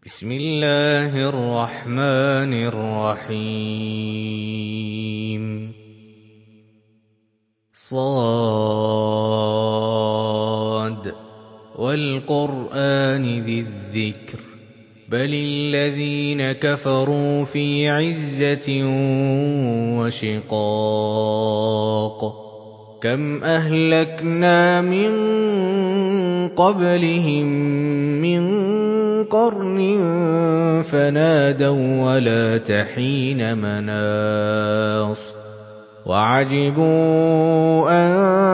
بسم الله الرحمن الرحيم صاد والقرآن ذي الذكر بل الذين كفروا في عزة وشقاق كم أهلكنا من قبلهم من قرن فنادوا ولا تحين مناص وعجبوا أن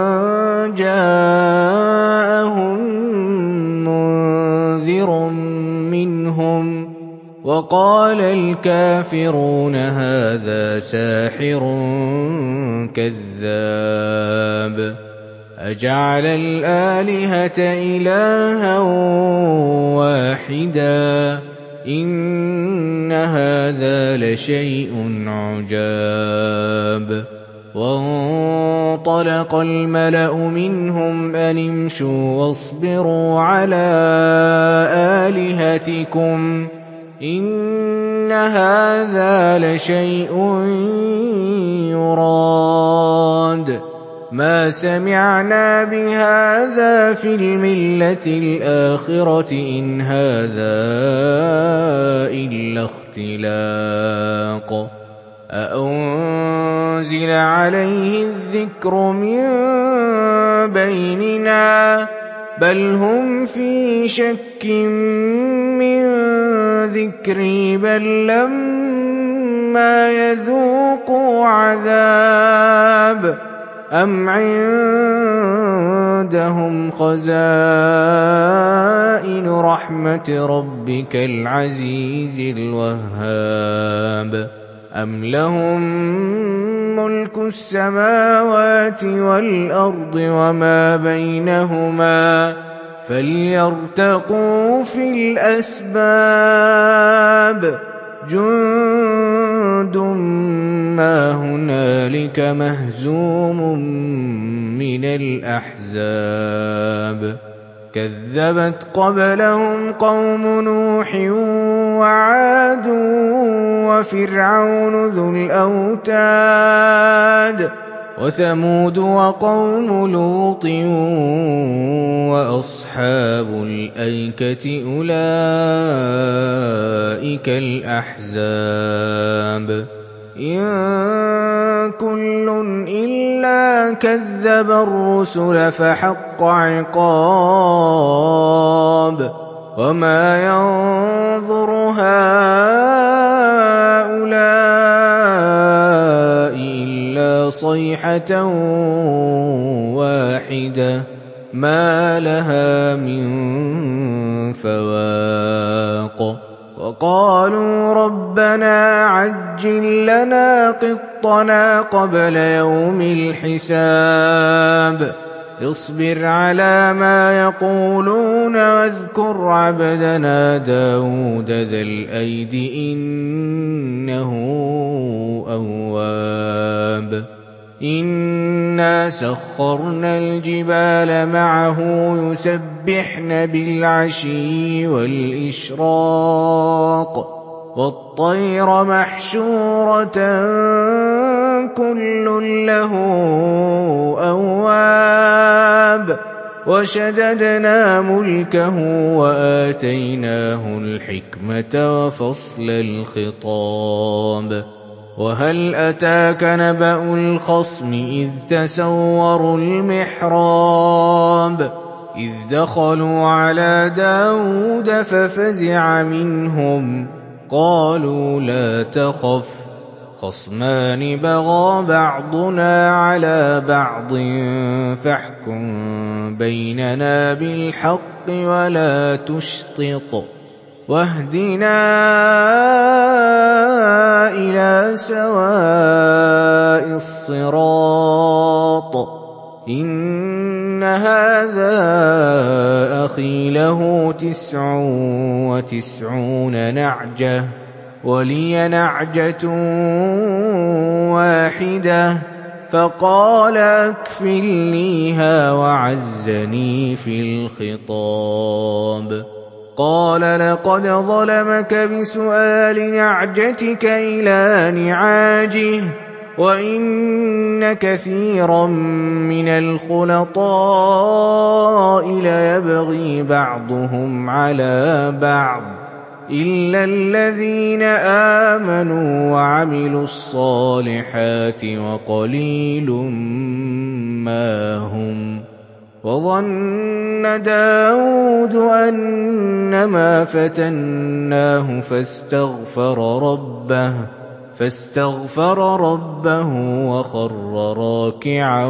جاءهم منذر منهم وقال الكافرون هذا ساحر كذاب أجعل الآلهة إلها واحدا إن هذا لشيء عجاب وانطلق الملأ منهم أن امشوا واصبروا على آلهتكم إن هذا لشيء يراد ما سمعنا بهذا في الملة الآخرة إن هذا إلا اختلاق أأنزل عليه الذكر من بيننا بل هم في شك من ذكري بل لما يذوقوا عذاب أم عندهم خزائن رحمة ربك العزيز الوهاب أم لهم ملك السماوات والأرض وما بينهما فليرتقوا في الأسباب جند ما هنالك مهزوم من الأحزاب كذبت قبلهم قوم نوح وعاد وفرعون ذو الأوتاد وثمود وقوم لوط وأصحاب الأيكة أولئك الأحزاب إن كل إلا كذب الرسل فحق عقاب وما ينظر هؤلاء إلا صيحة واحدة ما لها من فواق وقالوا ربنا عجل لنا قطنا قبل يوم الحساب اصبر على ما يقولون واذكر عبدنا داود ذا الأيد إنه أواب إنا سخرنا الجبال معه يسبحن بالعشي والإشراق والطير محشورة كل له أواب وشددنا ملكه وآتيناه الحكمة وفصل الخطاب وهل أتاك نبأ الخصم إذ تسوروا المحراب إذ دخلوا على داود ففزع منهم قالوا لا تخف خصمان بغى بعضنا على بعض فاحكم بيننا بالحق ولا تشطط واهدنا إلى سواء الصراط إن هذا أخي له 99 نعجة ولي نعجة واحدة فقال أكفلنيها وعزني في الخطاب قَالَ لَقَدْ ظَلَمَكَ بِسُؤَالِ نَعْجَتِكَ إِلَىٰ نِعَاجِهِ ۖ وَإِنَّ كَثِيرًا مِّنَ الْخُلَطَاءِ لَيَبْغِي بَعْضُهُمْ عَلَىٰ بَعْضٍ إِلَّا الَّذِينَ آمَنُوا وَعَمِلُوا الصَّالِحَاتِ وَقَلِيلٌ مَّا هُمْ ۗ وَظَنَّ دَاوُودُ أَنَّمَا فَتَنَّاهُ فاستغفر ربه وخر راكعا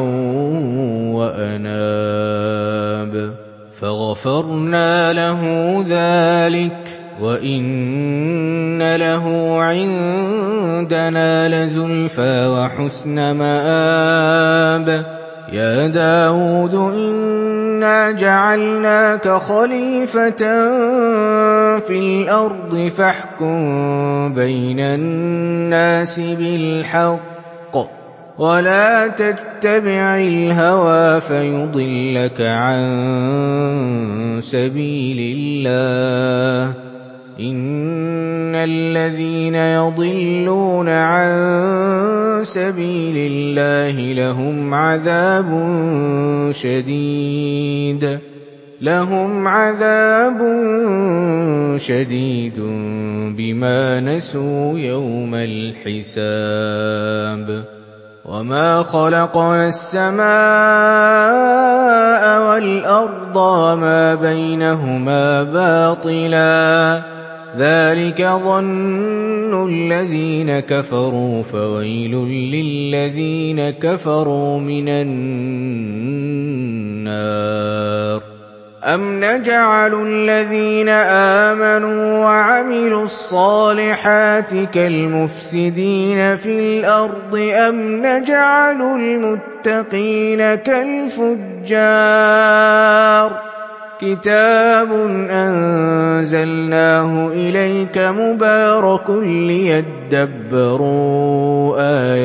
وأناب فغفرنا له ذلك وإن له عندنا لزلفى وحسن مآب يا داود إنا جعلناك خليفة في الأرض فاحكم بين الناس بالحق ولا تتبع الهوى فيضلك عن سبيل الله إن الذين يضلون عن سبيل الله لهم عذاب شديد بما نسوا يوم الحساب وما خلقنا السماء والأرض وما بينهما باطلا ذلك ظن الذين كفروا فويل للذين كفروا من النار أم نجعل الذين آمنوا وعملوا الصالحات كالمفسدين في الأرض أم نجعل المتقين كالفجار كتاب أنزلناه إليك مبارك ليدبروا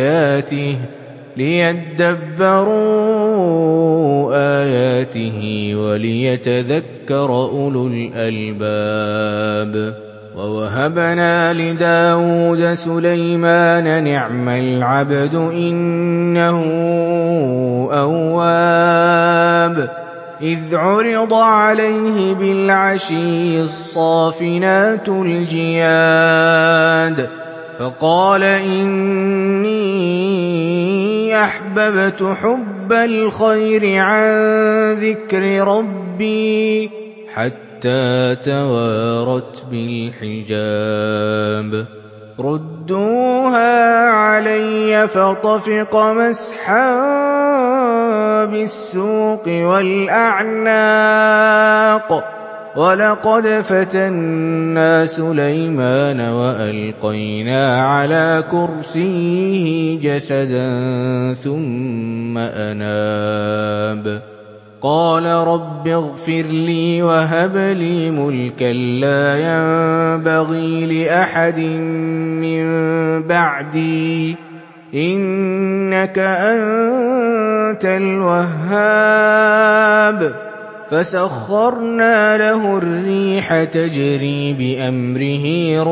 آياته وليتذكر أولو الألباب ووهبنا لداود سليمان نعم العبد إنه أواب إذ عرض عليه بالعشي الصافنات الجياد فقال إني أحببت حب الخير عن ذكر ربي حتى توارت بالحجاب ردوها علي فطفق مسحا بالسوق والأعناق ولقد فتنا سليمان وألقينا على كرسيه جسدا ثم أناب قال رب اغفر لي وهب لي ملكا لا ينبغي لأحد من بعدي إنك أنت الوهاب فسخرنا له الريح تجري بأمره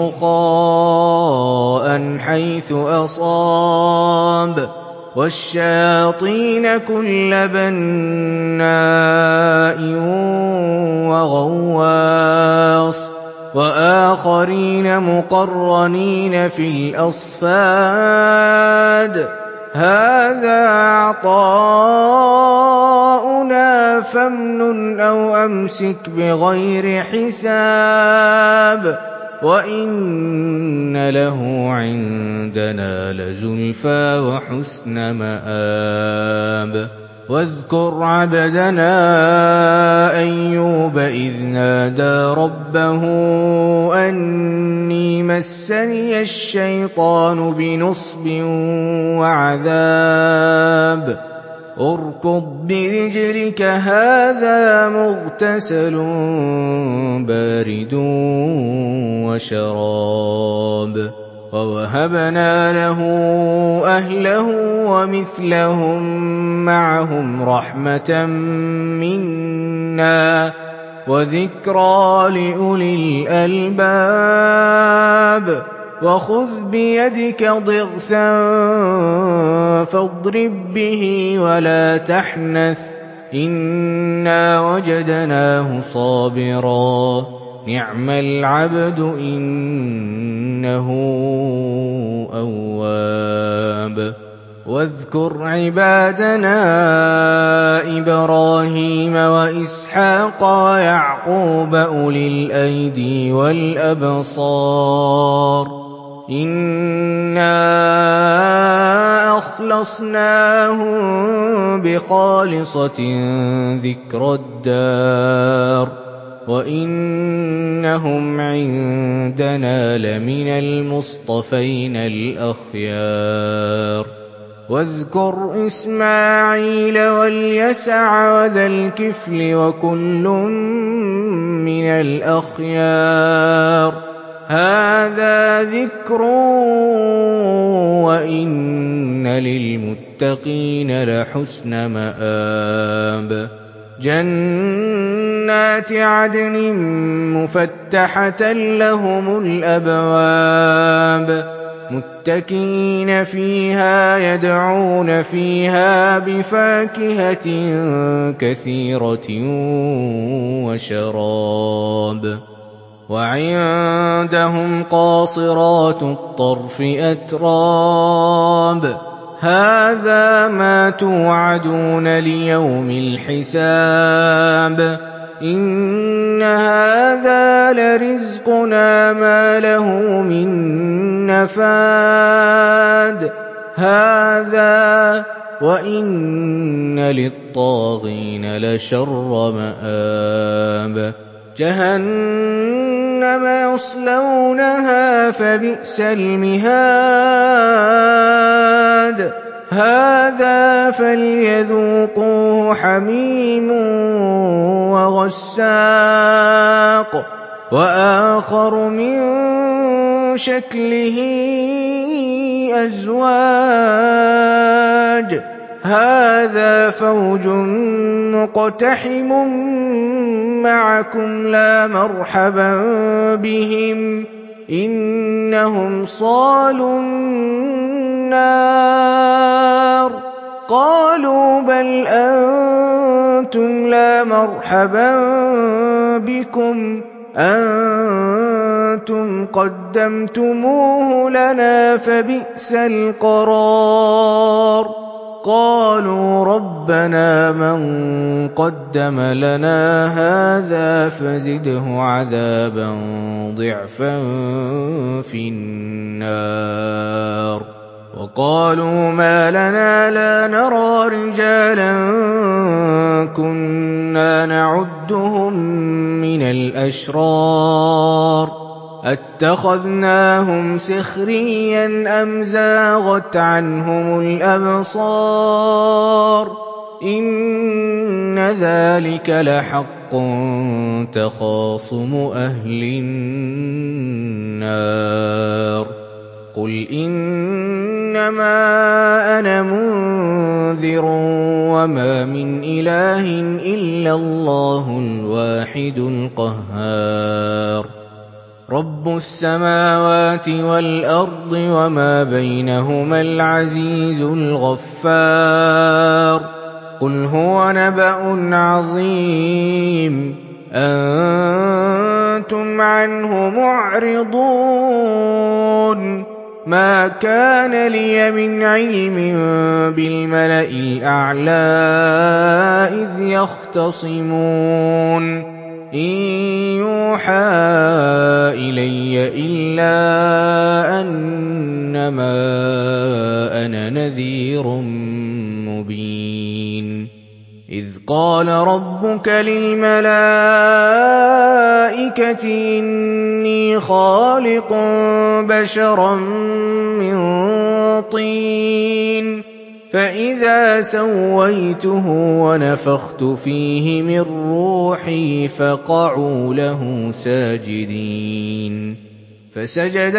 رخاء حيث أصاب والشياطين كل بناء وغواص وآخرين مقرنين في الأصفاد هذا عطاؤنا فامنن أو أمسك بغير حساب وإن له عندنا لزلفى وحسن مآب واذكر عبدنا أيوب إذ نادى ربه أني مسني الشيطان بنصب وعذاب اركض برجلك هذا مغتسل بارد وشراب ووهبنا له أهله ومثلهم معهم رحمة منا وَذِكْرَىٰ لِأُولِي الْأَلْبَابِ وَخُذْ بِيَدِكَ ضِغْثًا فَاضْرِب بِّهِ وَلَا تَحْنَثْ ۗ إِنَّا وَجَدْنَاهُ صَابِرًا نِّعْمَ الْعَبْدُ إِنَّهُ أَوَّابٌ وَاذْكُرْ عِبَادَنَا إِبْرَاهِيمَ وَإِسْحَاقَ وَيَعْقُوبَ أُولِي الْأَيْدِي وَالْأَبْصَارِ إِنَّا أَخْلَصْنَاهُم بِخَالِصَةٍ ذِكْرَى الدَّارِ وَإِنَّهُمْ عِندَنَا لَمِنَ الْمُصْطَفَيْنَ الْأَخْيَارِ وَاذْكُرْ إِسْمَاعِيلَ وَالْيَسَعَ وَذَا الْكِفْلِ وَكُلٌّ مِّنَ الْأَخْيَارِ هَٰذَا ذِكْرٌ وَإِنَّ لِلْمُتَّقِينَ لَحُسْنَ مَآبٍ جَنَّاتِ عَدْنٍ مُّفَتَّحَةً لَّهُمُ الْأَبْوَابُ مُتَّكِئِينَ فِيهَا يَدْعُونَ فِيهَا بِفَاكِهَةٍ كَثِيرَةٍ وَشَرَابٍ وَعِندَهُمْ قَاصِرَاتُ الطَّرْفِ أَتْرَابٌ هَٰذَا مَا تُوعَدُونَ لِيَوْمِ الْحِسَابِ إِنَّ هَٰذَا لَرِزْقُنَا مَا لَهُ مِن نَّفَادٍ هَٰذَا وَإِنَّ لِلطَّاغِينَ لَشَرَّ مَآبٍ جَهَنَّمَ يَصْلَوْنَهَا فَبِئْسَ الْمِهَادُ هَٰذَا فَلْيَذُوقُوهُ حَمِيمٌ وَغَسَّاقٌ وَآخَرُ مِن شَكْلِهِ أَزْوَاجٌ هَٰذَا فَوْجٌ مُّقْتَحِمٌ مَّعَكُمْ لَا مَرْحَبًا بِهِمْ إِنَّهُمْ صَالُو النَّارِ قَالُوا بَلْ أَنتُمْ لَا مَرْحَبًا بِكُمْ أَنتُمْ قَدَّمْتُمُوهُ لَنَا فَبِئْسَ الْقَرَارُ قَالُوا رَبَّنَا مَن قَدَّمَ لَنَا هَٰذَا فَزِدْهُ عَذَابًا ضِعْفًا فِي النَّارِ وَقَالُوا مَا لَنَا لَا نَرَىٰ رِجَالًا كُنَّا نَعُدُّهُم مِّنَ الْأَشْرَارِ أَتَّخَذْنَاهُمْ سِخْرِيًّا أَمْ زَاغَتْ عَنْهُمُ الْأَبْصَارُ إِنَّ ذَٰلِكَ لَحَقٌّ تَخَاصُمُ أَهْلِ النَّارِ قُلْ إِنَّمَا أَنَا مُنذِرٌ وَمَا مِنْ إِلَٰهٍ إِلَّا اللَّهُ الْوَاحِدُ الْقَهَّارُ رَبُّ السَّمَاوَاتِ وَالْأَرْضِ وَمَا بَيْنَهُمَا الْعَزِيزُ الْغَفَّارُ قُلْ هُوَ نَبَأٌ عَظِيمٌ أَنتُمْ عَنْهُ مُعْرِضُونَ مَا كَانَ لِيَ مِنْ عِلْمٍ بِالْمَلَإِ الْأَعْلَىٰ إِذْ يَخْتَصِمُونَ إِن يُوحَىٰ إِلَيَّ إِلَّا أَنَّمَا أَنَا نَذِيرٌ مُّبِينٌ إِذْ قَالَ رَبُّكَ لِلْمَلَائِكَةِ إِنِّي خَالِقٌ بَشَرًا مِّن طِينٍ فَإِذَا سَوَّيْتُهُ وَنَفَخْتُ فِيهِ مِن رُّوحِي فَقَعُوا لَهُ سَاجِدِينَ فَسَجَدَ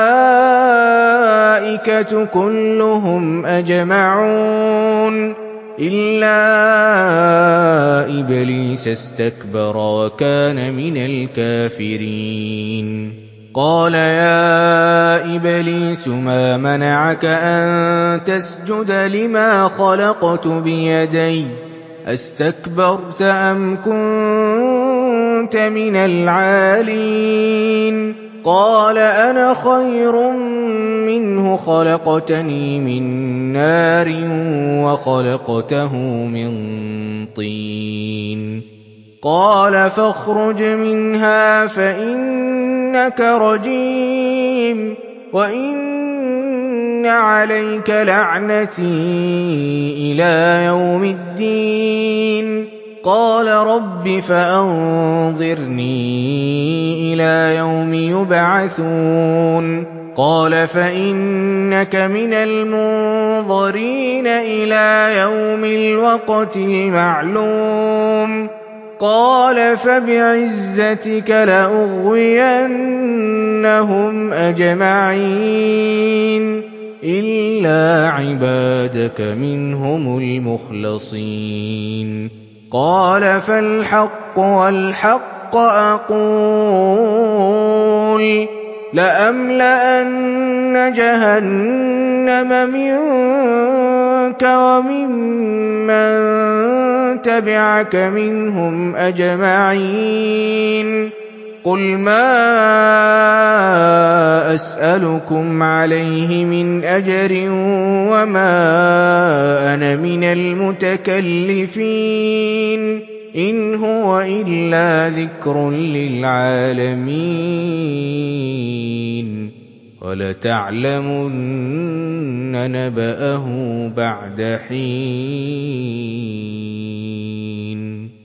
الْمَلَائِكَةُ كُلُّهُمْ أَجْمَعُونَ إِلَّا إِبْلِيسَ اسْتَكْبَرَ وَكَانَ مِنَ الْكَافِرِينَ قَالَ يَا إِبْلِيسُ مَا مَنَعَكَ أَن تَسْجُدَ لِمَا خَلَقْتُ بِيَدَيَّ أَسْتَكْبَرْتَ أَمْ كُنتَ مِنَ الْعَالِينَ قَالَ أَنَا خَيْرٌ مِّنْهُ خَلَقْتَنِي مِن نَّارٍ وَخَلَقْتَهُ مِن طِينٍ قَالَ فَاخْرُجْ مِنْهَا فَإِنَّكَ رَجِيمٌ وَإِنَّ عَلَيْكَ لَعْنَتِي إِلَىٰ يَوْمِ الدِّينِ قَالَ رَبِّ فَأَنظِرْنِي إِلَىٰ يَوْمِ يُبْعَثُونَ قَالَ فَإِنَّكَ مِنَ الْمُنظَرِينَ إِلَىٰ يَوْمِ الْوَقْتِ الْمَعْلُومِ قَالَ فَبِعِزَّتِكَ لَأُغْوِيَنَّهُمْ أَجْمَعِينَ إِلَّا عِبَادَكَ مِنْهُمُ الْمُخْلَصِينَ قَالَ فَالْحَقُّ وَالْحَقَّ أَقُولُ لَأَمْلَأَنَّ جَهَنَّمَ مِنكَ وَمِمَّن تَبِعَكَ مِنْهُمْ أَجْمَعِينَ قُلْ مَا أَسْأَلُكُمْ عَلَيْهِ مِنْ أَجْرٍ وَمَا أَنَا مِنَ الْمُتَكَلِّفِينَ إِنْ هُوَ إِلَّا ذِكْرٌ لِّلْعَالَمِينَ وَلَتَعْلَمُنَّ نَبَأَهُ بَعْدَ حِينٍ